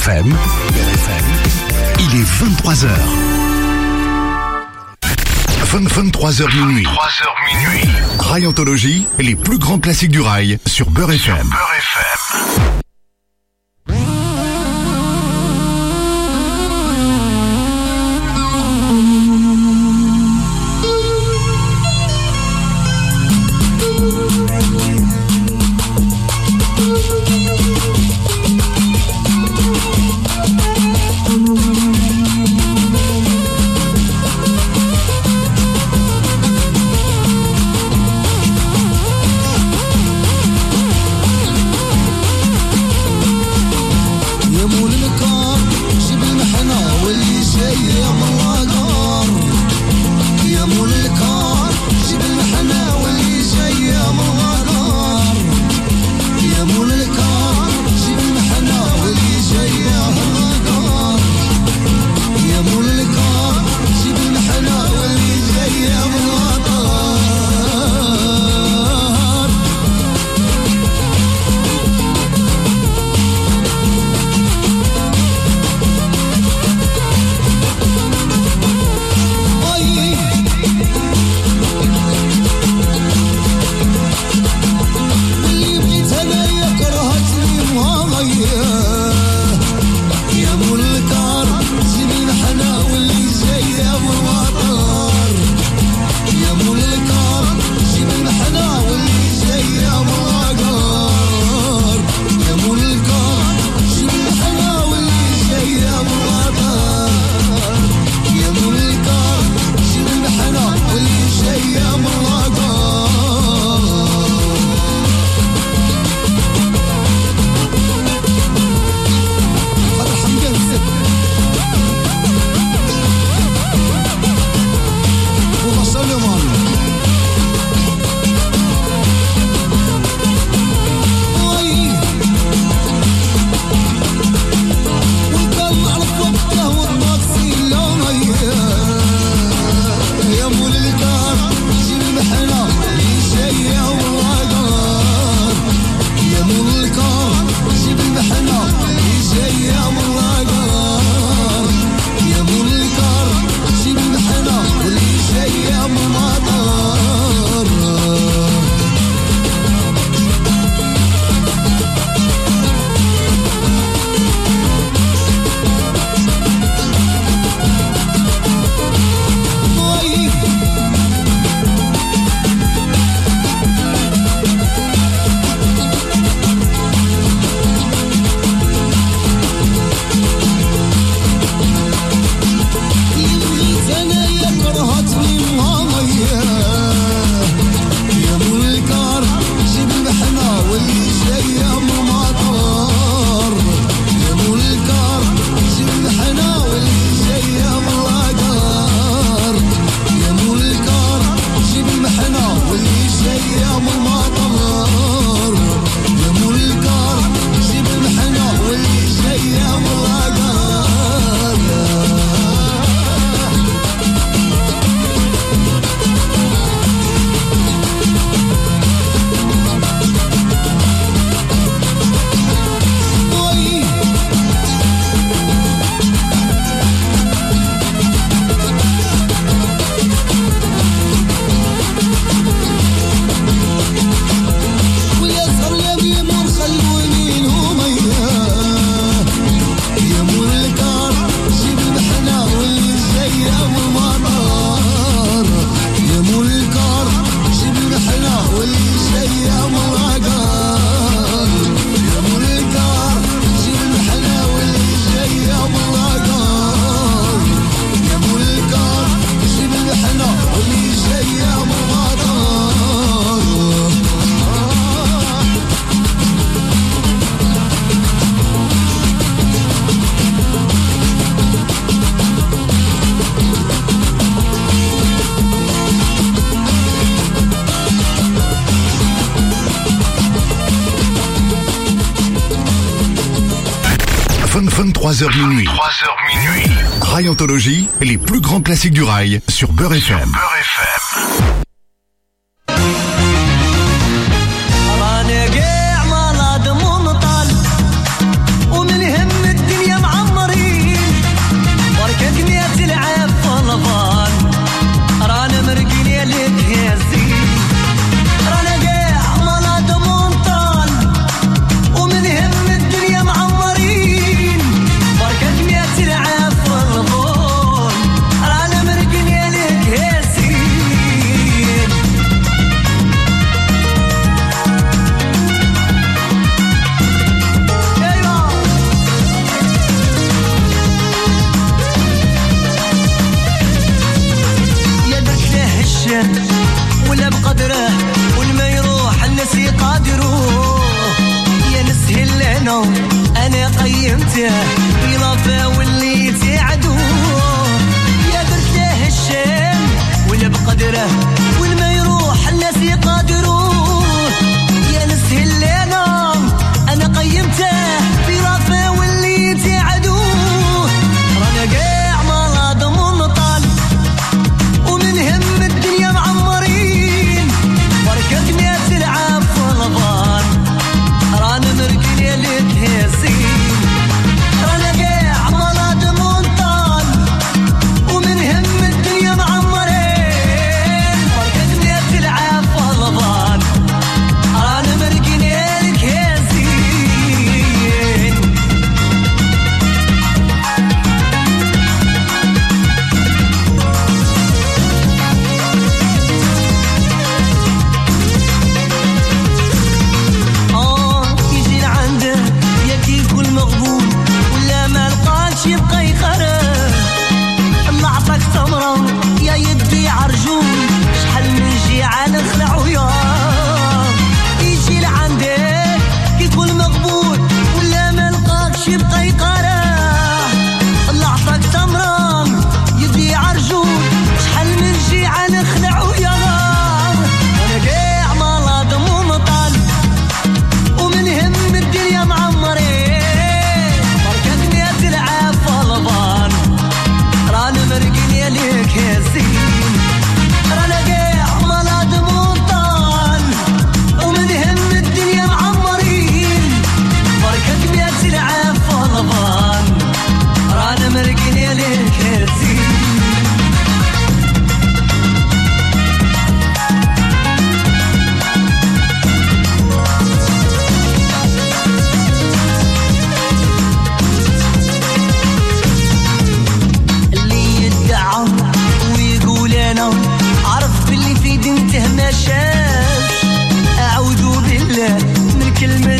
FM, il est 23h. 23h minuit. Rail Anthologie, les plus grands classiques du rail sur Beurre FM. minuit. Rail Anthologie, les plus grands classiques du rail sur Beurre FM. راني قاع مرض منطل ومن هم الدنيا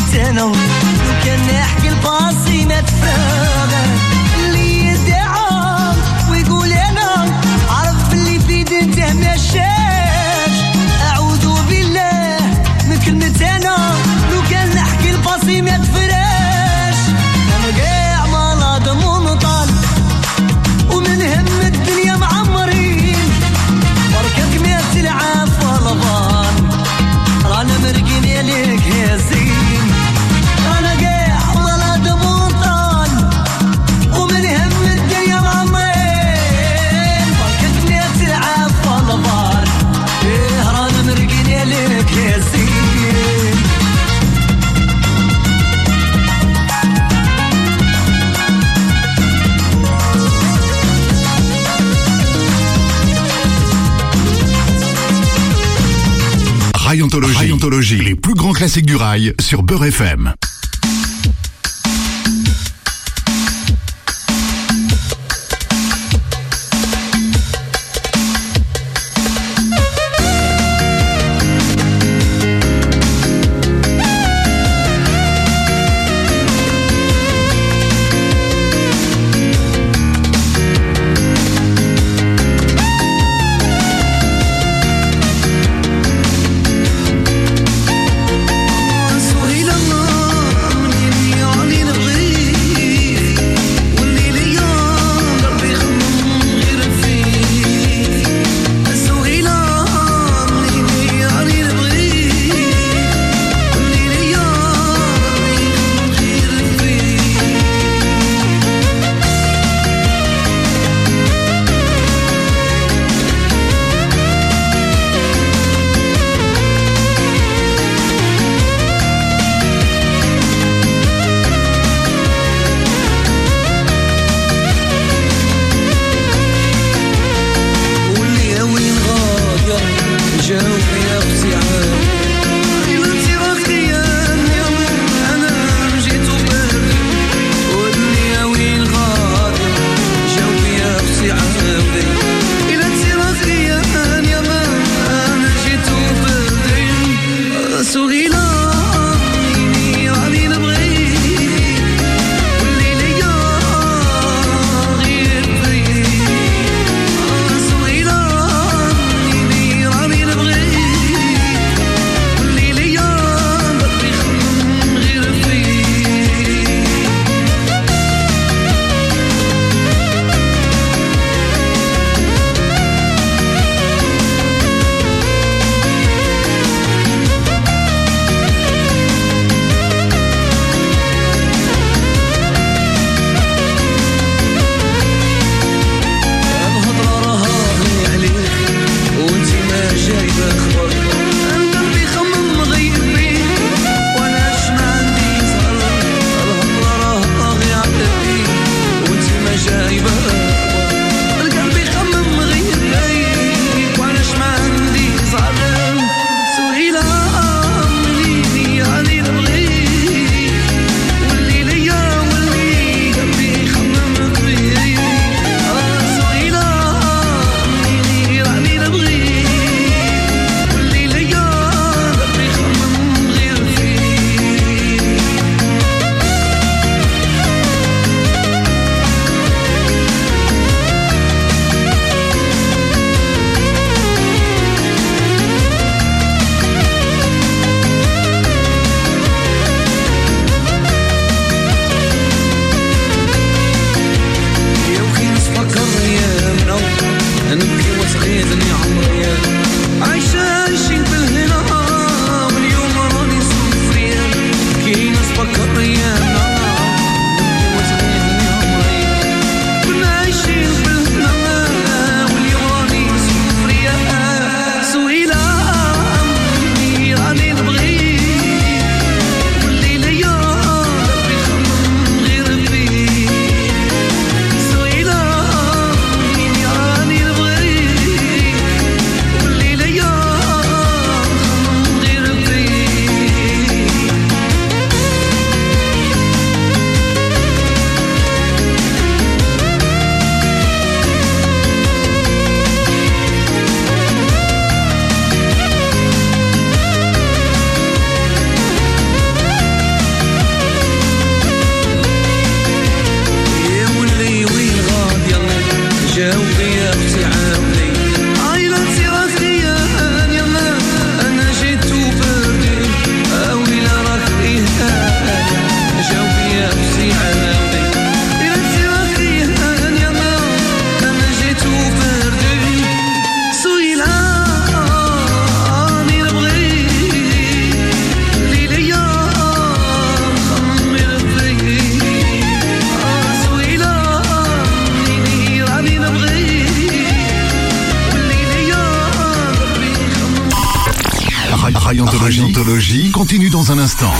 قلت انا لو كان نحكي الباصي ما تفرغ اللي يدعى ويقول انا عرف اللي في دنته ما شافش اعوذ بالله من كلمة انا لو كان نحكي الباصي ما تفرغش انا قاع مرض منطل ومن هم الدنيا معمرين بركة قميت العافى لبان رانا مرقين لك يا زين رانا قاع مرض منطل ومن هم الدنيا معمرين بركة قميت العافى لبان رانا مرقين لك يا زين Rayontologie, les plus grands classiques du rail sur Beurre FM. Radioanthologie continue dans un instant.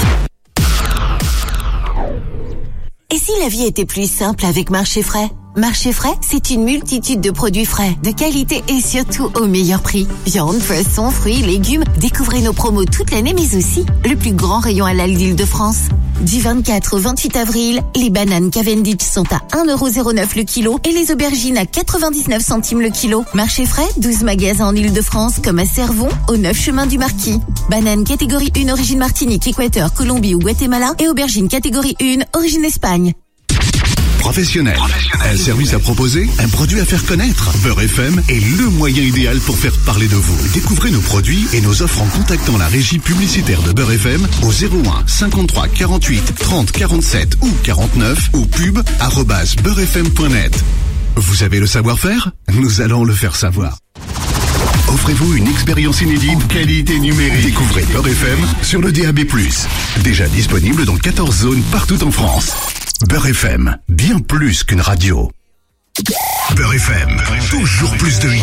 Et si la vie était plus simple avec Marché Frais ? Marché Frais, c'est une multitude de produits frais, de qualité et surtout au meilleur prix. Viande, poissons, fruits, légumes. Découvrez nos promos toute l'année, mais aussi le plus grand rayon halal d'Île-de-France. Du 24 au 28 avril, les bananes Cavendish sont à 1,09€ le kilo et les aubergines à 99 centimes le kilo. Marché Frais, 12 magasins en Île-de-France comme à Cervon, au 9 chemin du Marquis. Bananes catégorie 1 origine Martinique, Équateur, Colombie ou Guatemala et aubergines catégorie 1 origine Espagne. Professionnel. Un service à proposer, un produit à faire connaître. Beurre FM est le moyen idéal pour faire parler de vous. Découvrez nos produits et nos offres en contactant la régie publicitaire de Beurre FM au 01 53 48 30 47 ou 49 ou pub@beurrefm.net. Vous avez le savoir-faire ? Nous allons le faire savoir. Offrez-vous une expérience inédite, qualité numérique. Découvrez Beurre FM sur le DAB+. Déjà disponible dans 14 zones partout en France. Beurre FM, bien plus qu'une radio. Beurre FM, toujours plus de hits.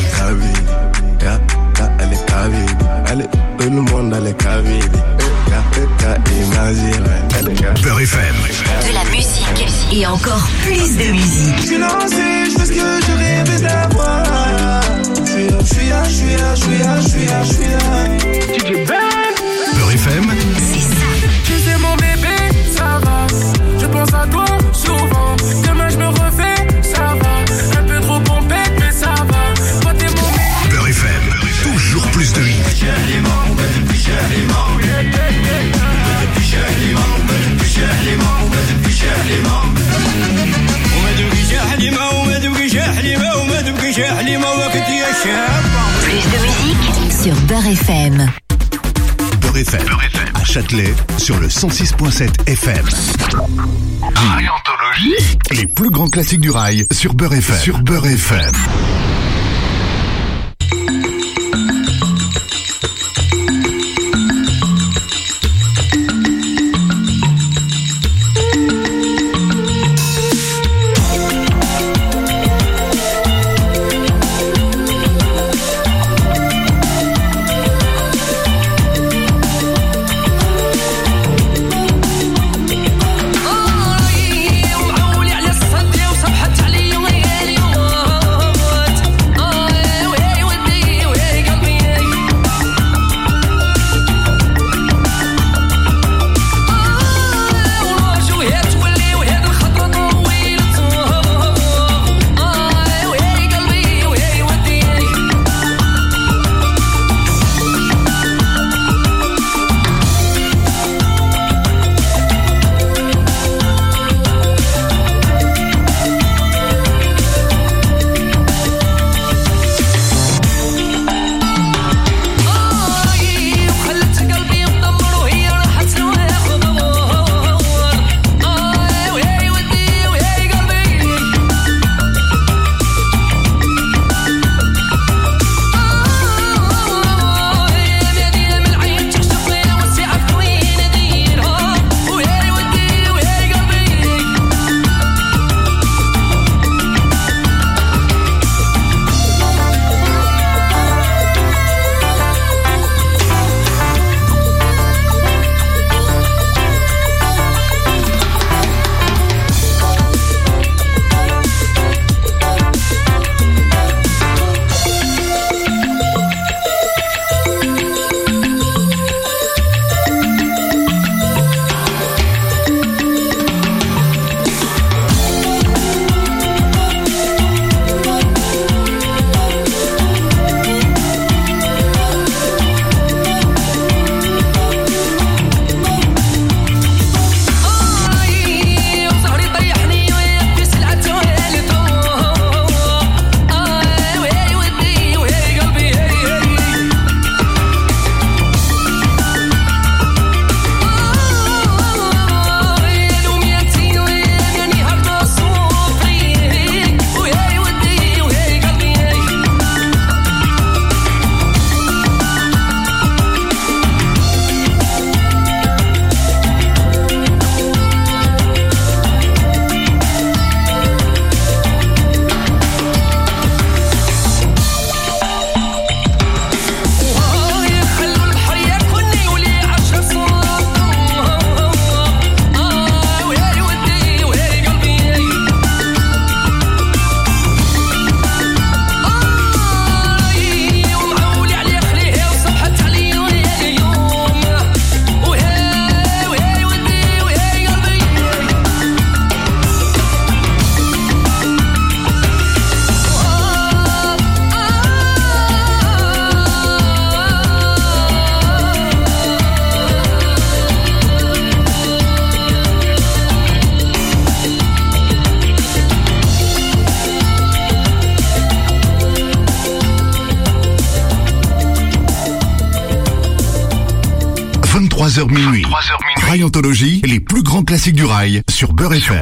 Beurre FM. De la musique et encore plus de musique. Je suis lancé, je fais ce que je rêvais d'avoir. Je suis là. Beurre FM. C'est ça. Tu sais mon bébé, ça va. Je pense à toi souvent. Demain je me refais, ça va. Un peu trop pompette, mais ça va. Toi t'es mon bébé. Beurre FM, toujours plus de hits. Plus de musique sur Beurre FM. Beurre FM, à Châtelet, sur le 106.7 FM. Radioanthologie. Les plus grands classiques du rail sur Beurre FM. Sur Beurre FM. 23h minuit. Rail Anthologie, les plus grands classiques du rail sur Beurre FM.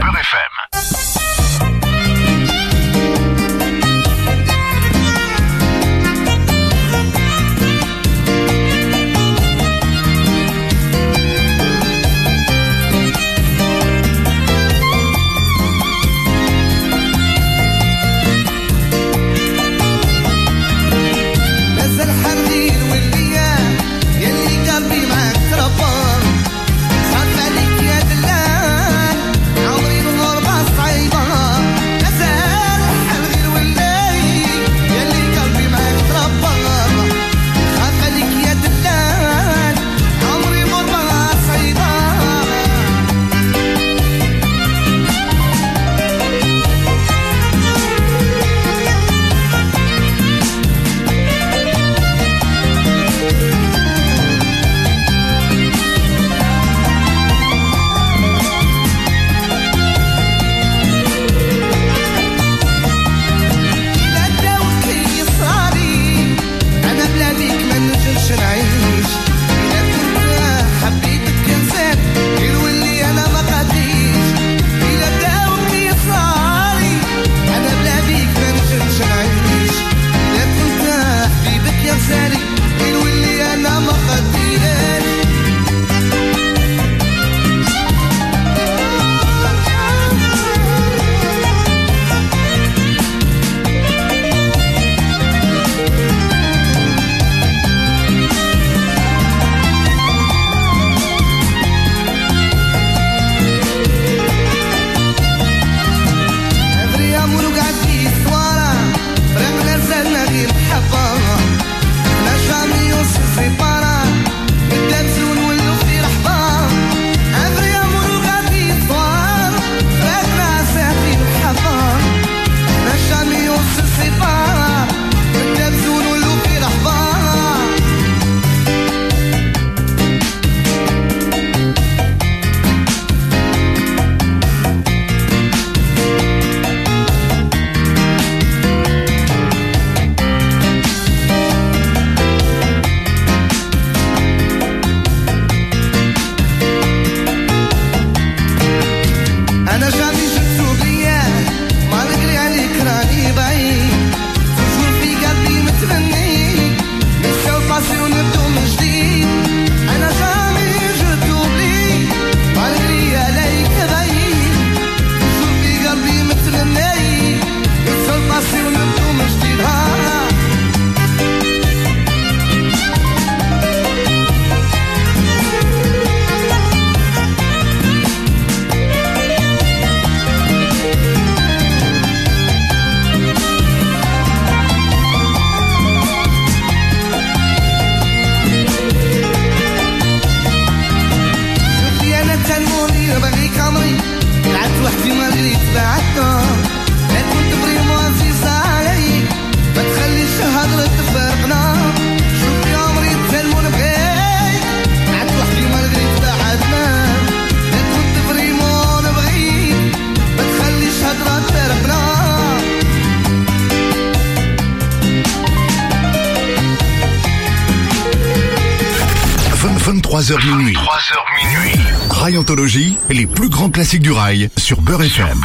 minuit. Rail Anthologie, les plus grands classiques du rail sur Beurre FM.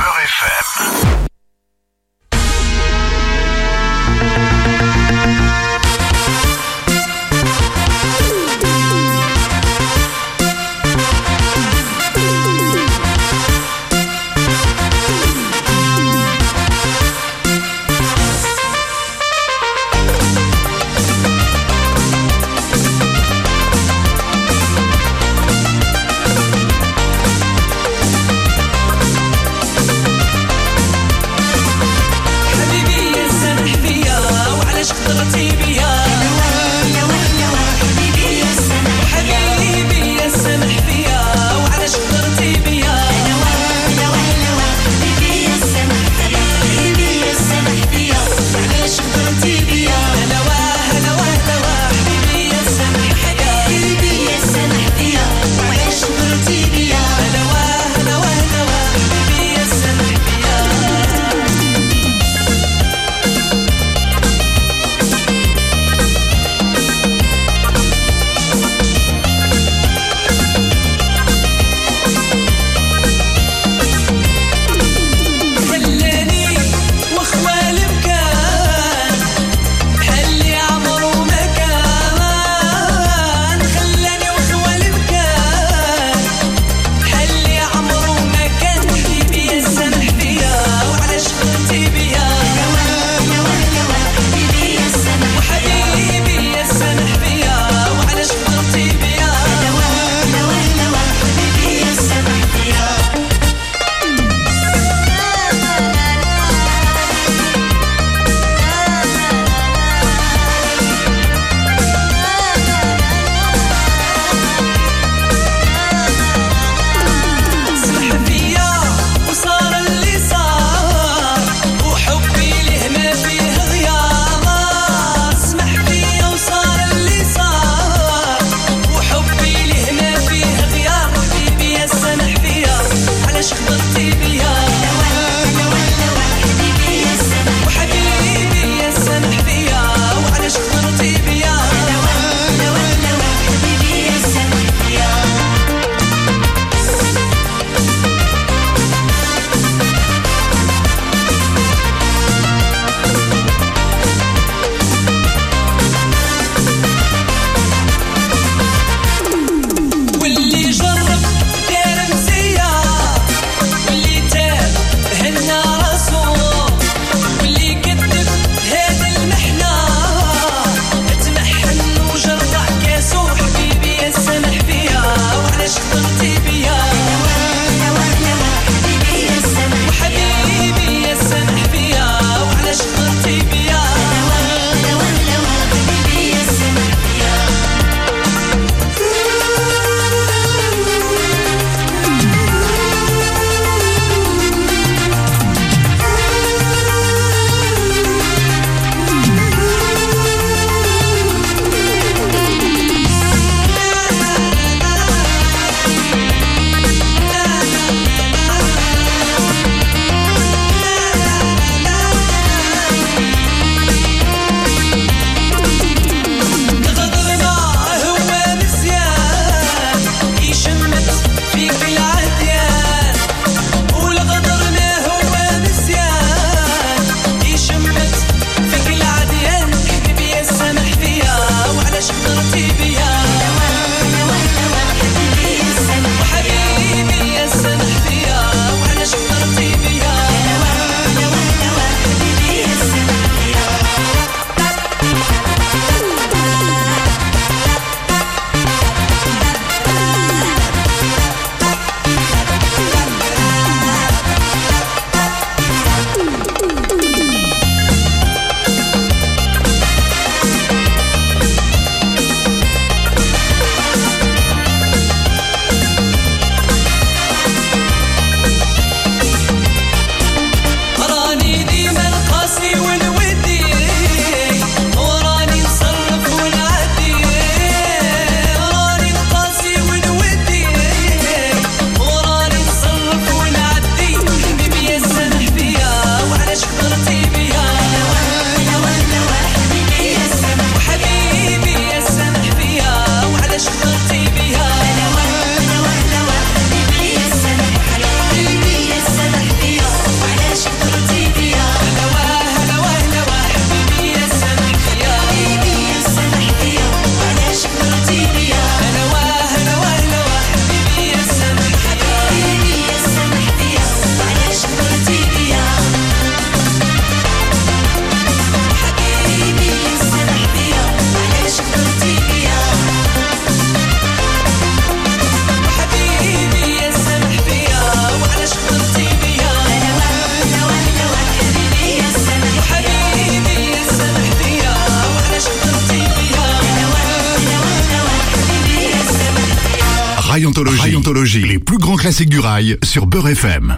Rayontologie, les plus grands classiques du rail sur Beurre FM.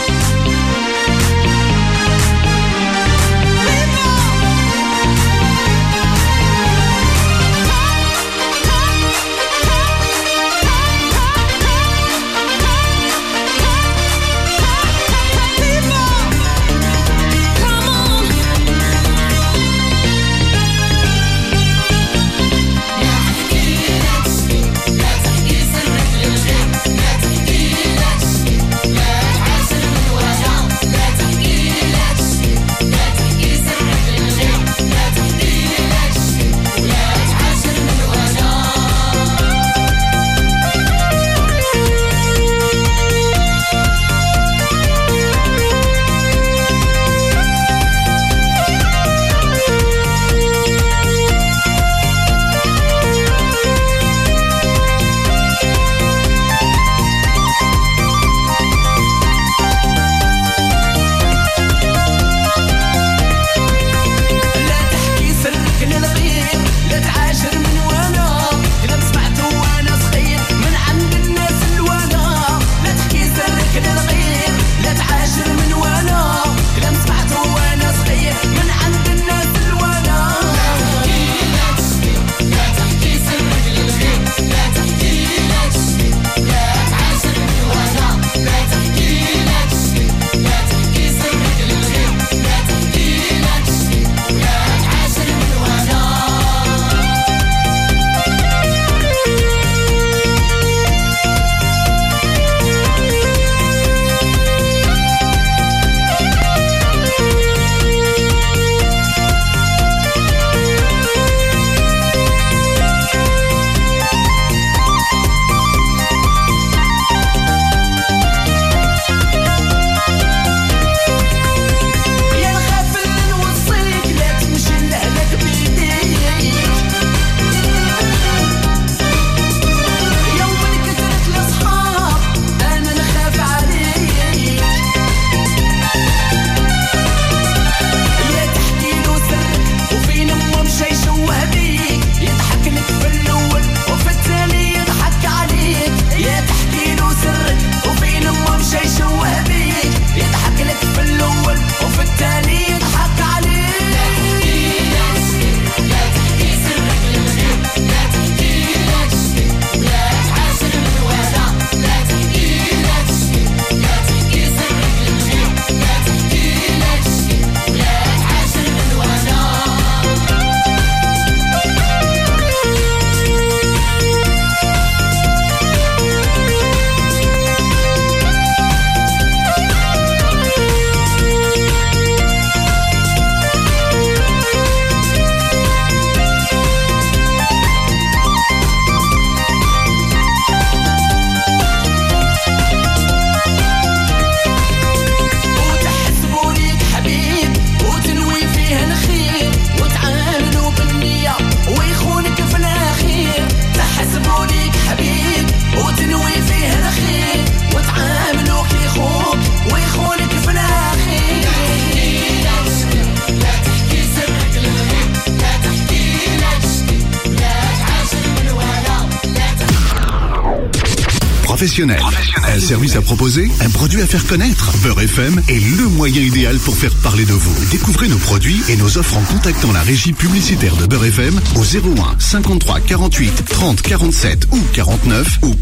Professionnel. Un service à proposer, un produit à faire connaître. Beurre FM est le moyen idéal pour faire parler de vous. Découvrez nos produits et nos offres en contactant la régie publicitaire de Beurre FM au 01 53 48 30 47 ou 49 ou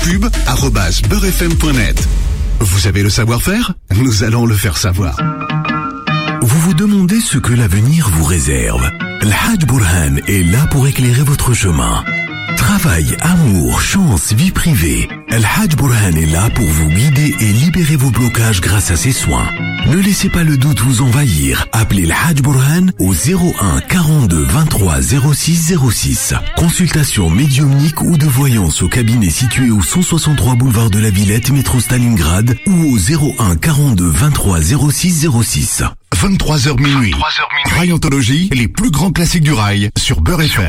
pub@beurrefm.net. Vous avez le savoir-faire? Nous allons le faire savoir. Vous vous demandez ce que l'avenir vous réserve. Al-Hajj Bourhan est là pour éclairer votre chemin. Travail, amour, chance, vie privée. Al-Hajj Bourhan est là pour vous guider et libérer vos blocages grâce à ses soins. Ne laissez pas le doute vous envahir. Appelez Al-Hajj Bourhan au 01 42 23 06 06. Consultation médiumnique ou de voyance au cabinet situé au 163 boulevard de la Villette, métro Stalingrad, ou au 01 42 23 06 06. 23h minuit. Rayontologie, les plus grands classiques du rail sur Beurre FM.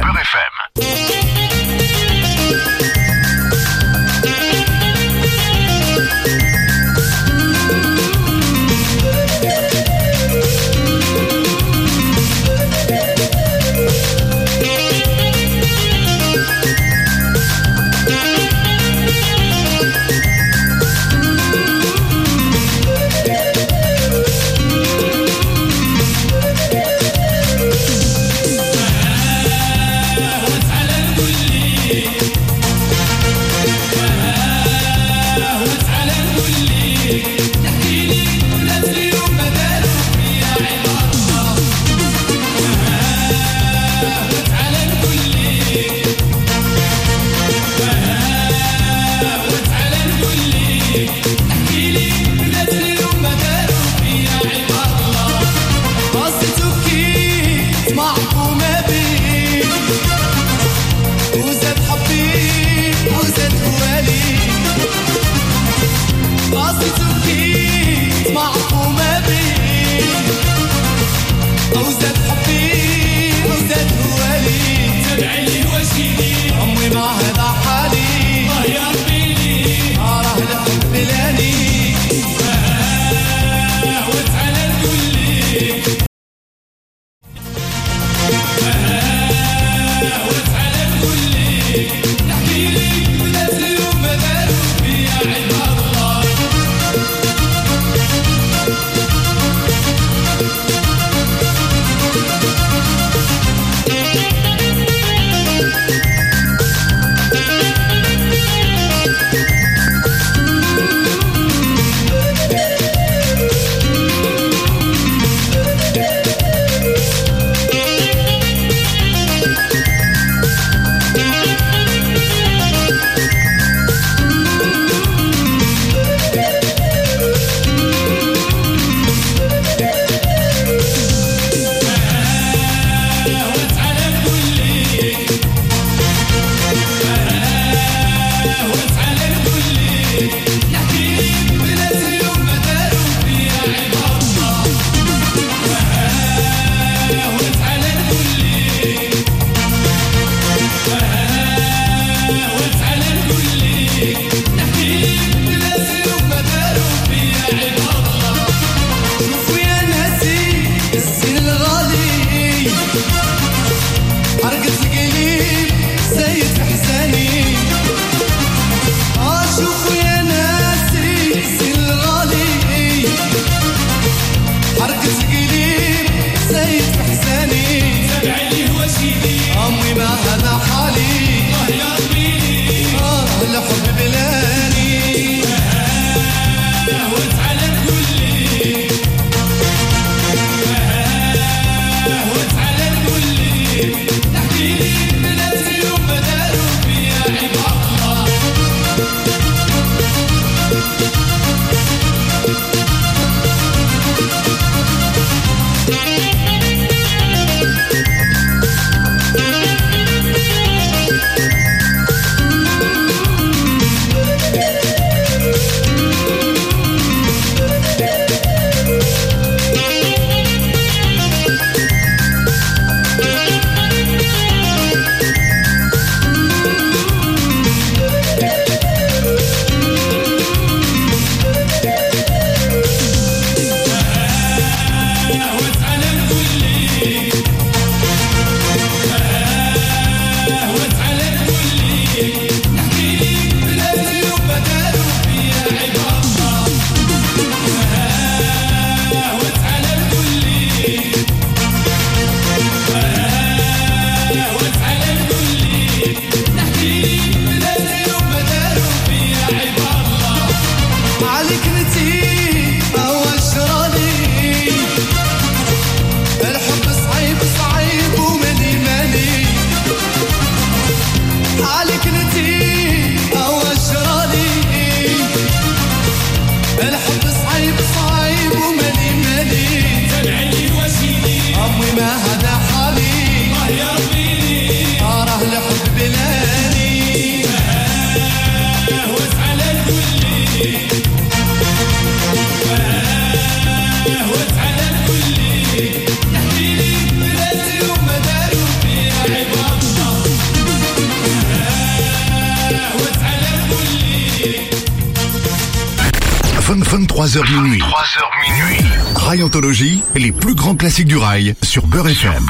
23h minuit. Rail Anthologie, les plus grands classiques du rail sur Beurre FM.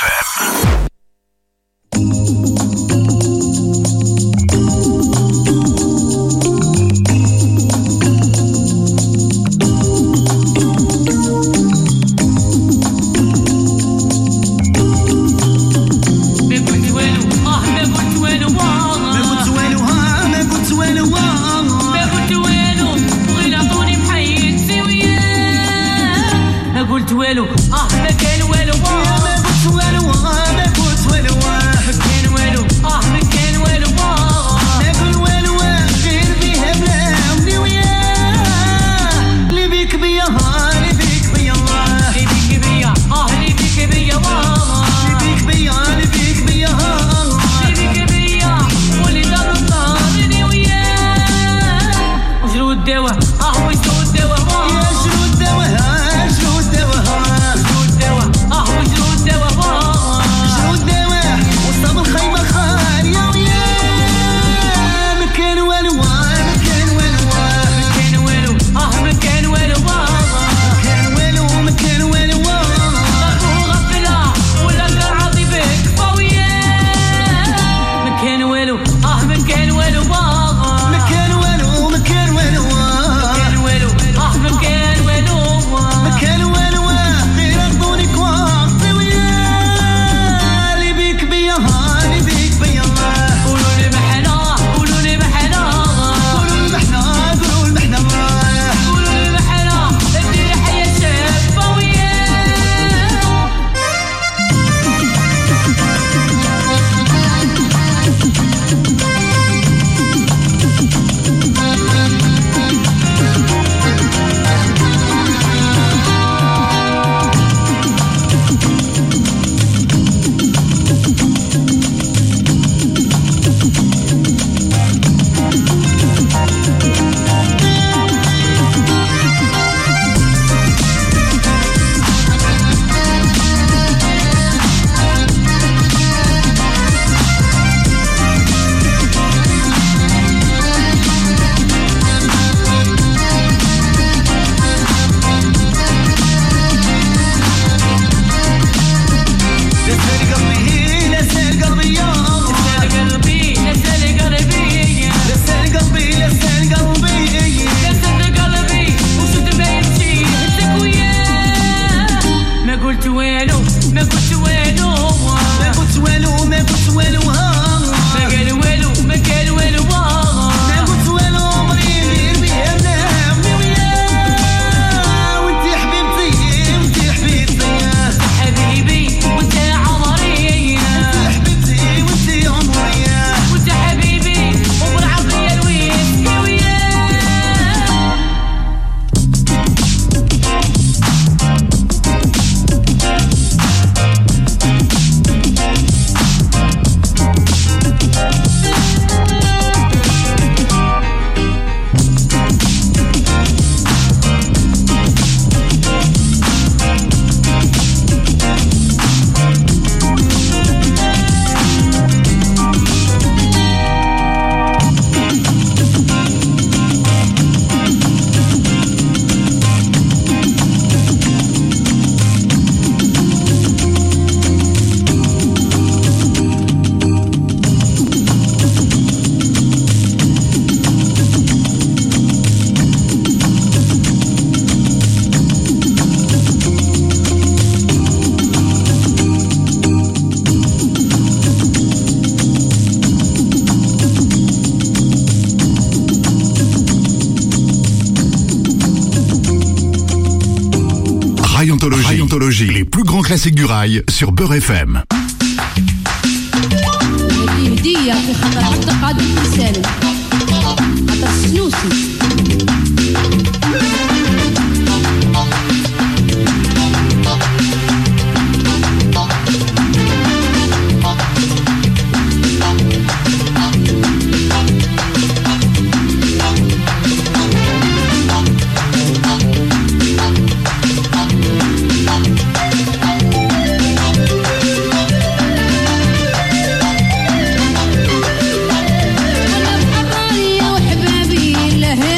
قلت والو ما كان والو ما قلت والو ما قلت والو ما كان والو ما كان والو ما نقول والو غير بيها بلاوني وياه اللي بيك بيا اللي بيك بيا اللي بيك بيا اللي بيك بيا اللي بيك بيا اللي بيك بيا اللي بيك بيا واللي دار الدار وياه وجرو الدواء وجرو الدواء يا جرو الدواء Rail Anthologie, les plus grands classiques du rail sur Beurre FM. هدية في خطر تقعد الإنسان خطر السنوسي وحبابي الله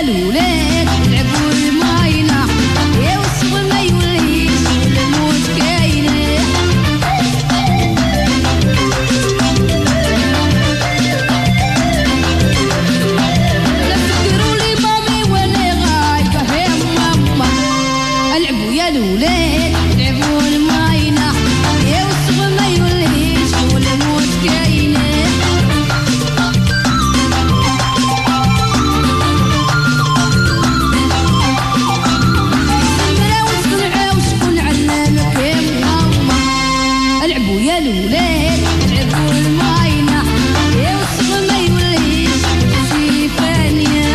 الولاد يلعبوا الماينة يا والصغر ما يوليش والموت كاينة لا تفكروا لي مامي وانا غايبة يا ماما العبوا يا الولاد يلعبوا الماينة يا والصغر ما يوليش والموت كاينة يا الولاد يلعبوا الماينة يا والصغر ما يوليش شي فانية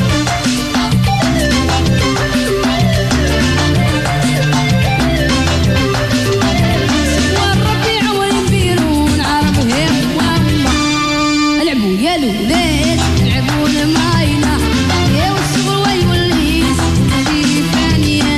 والربيع والنبيرون عرب هم وامة العبوا يا الولاد يلعبوا الماينة يا والصغر ما يوليش شي فانية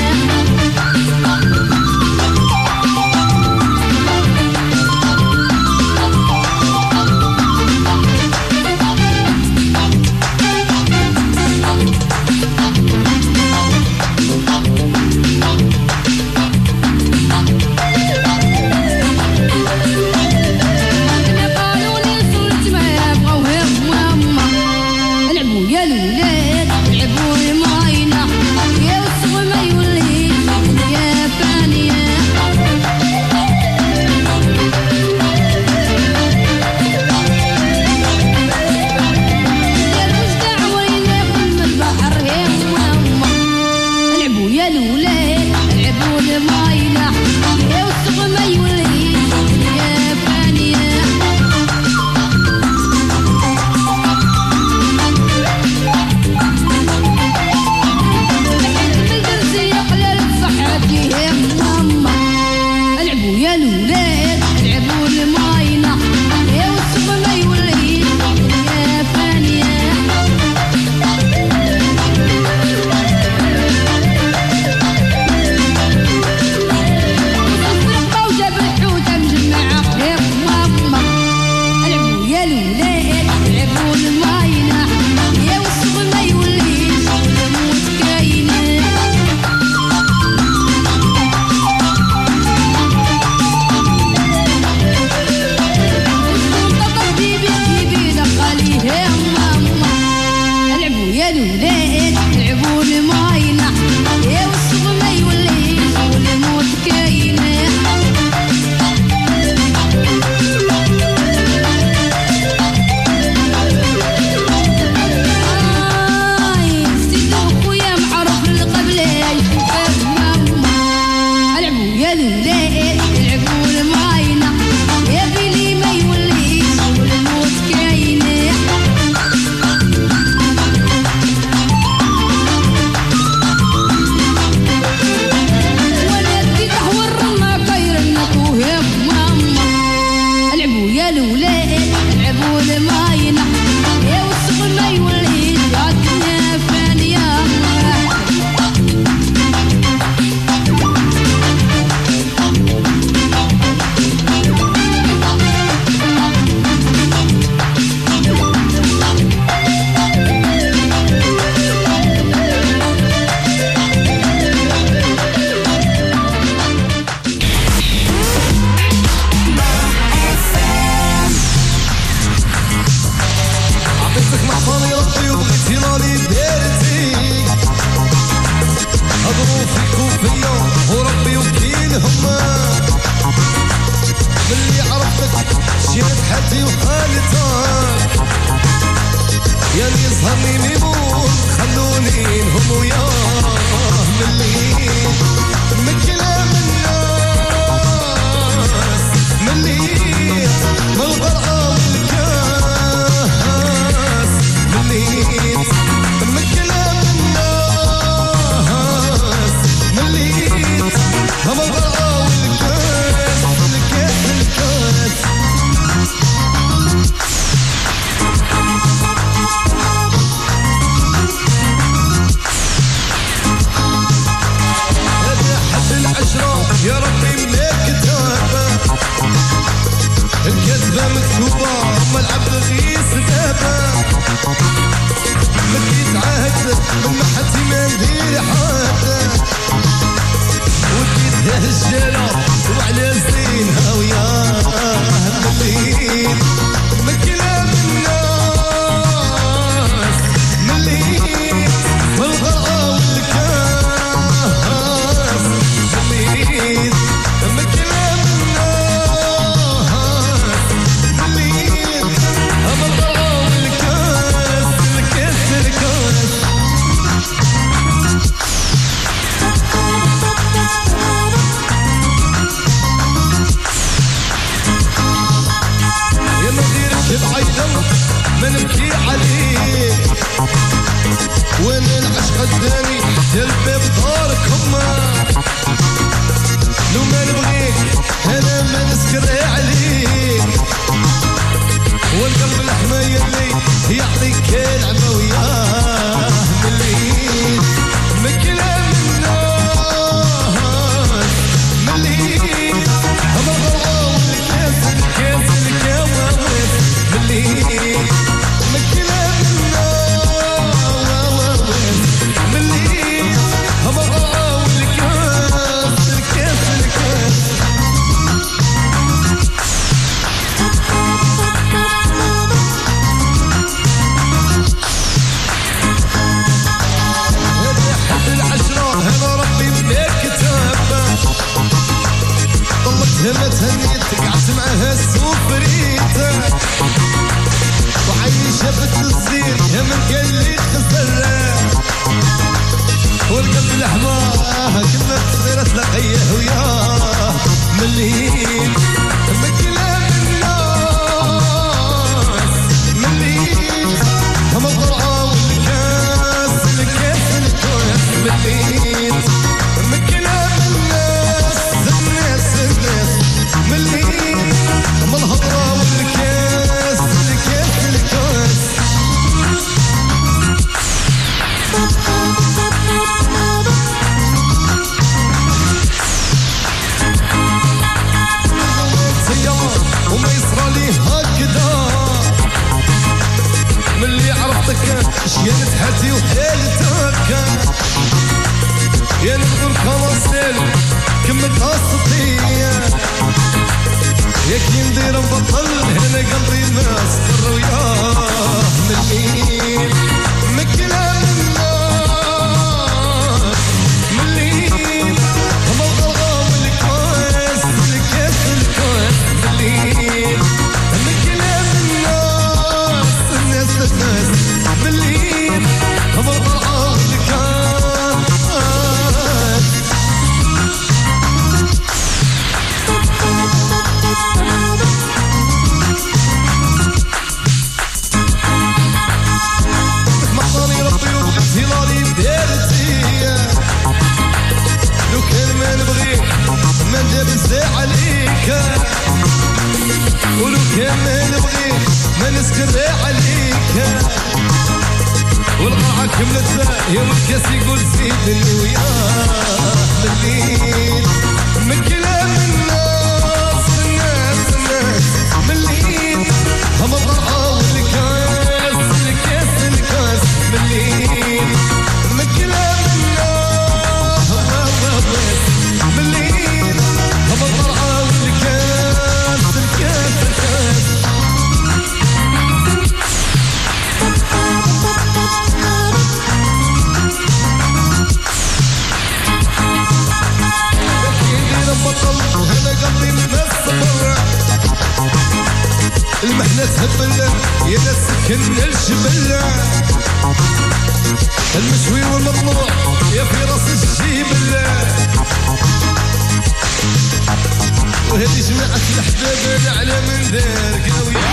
مليت بكلام الناس مليت مضرعة والكاس الكاس الكاس مليت بكلام الناس الناس الناس مليت مالهضرة والكاس الكاس الكاس وما يصرى لي هكذا ملي عرفتك شيانت حالتي وحالتك يا نقدر كمصير كملتها السطية يا كي ندير نبطل هنا قلبي مستر وياه مليت من كلام الناس مليت مضرغة والكاس الكاس الكاس مليت من كلام الناس الناس الناس مليت مضرغة والكاس مقطاني ربي وبغيتي لاري بدارتي لو كان ما نبغيك ما ندير نساء عليك ولو كان ما نبغيك ما نسكر عليك والقرعة كملت يا والكاس يقول زيدني وياه مليت من كلام الناس الناس الناس مليت هم القرعة والكاس الكاس الكاس مليت من كلام الناس مليت هم القرعة والكاس الكاس الكاس بطل وهنا قلبي مسطر المحنة تهبل يا ناس سكن الجبل المشوي والمطلوع يا في راس الجبل وهذه جماعة الأحباب أنا على من دار قاوية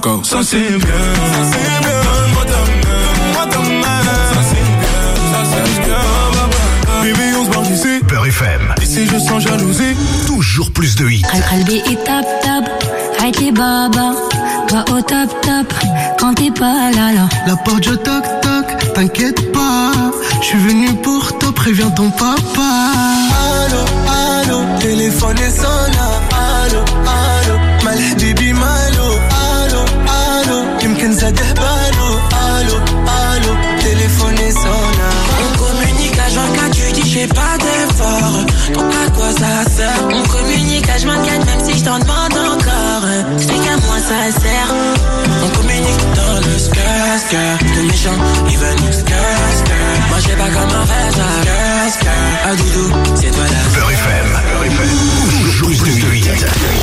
encore. Ça c'est bien, donne-moi ta main, ça c'est bien, baby on se barre d'ici. Beurre FM. Ici je sens jalousie. Toujours plus de hits. قلبي يتاب تاب عيتي بابا pas au tap tap quand t'es pas là. La porte je toc toc, t'inquiète pas, je suis venu pour toi, préviens ton papa. Allô, allô, téléphone est sonore.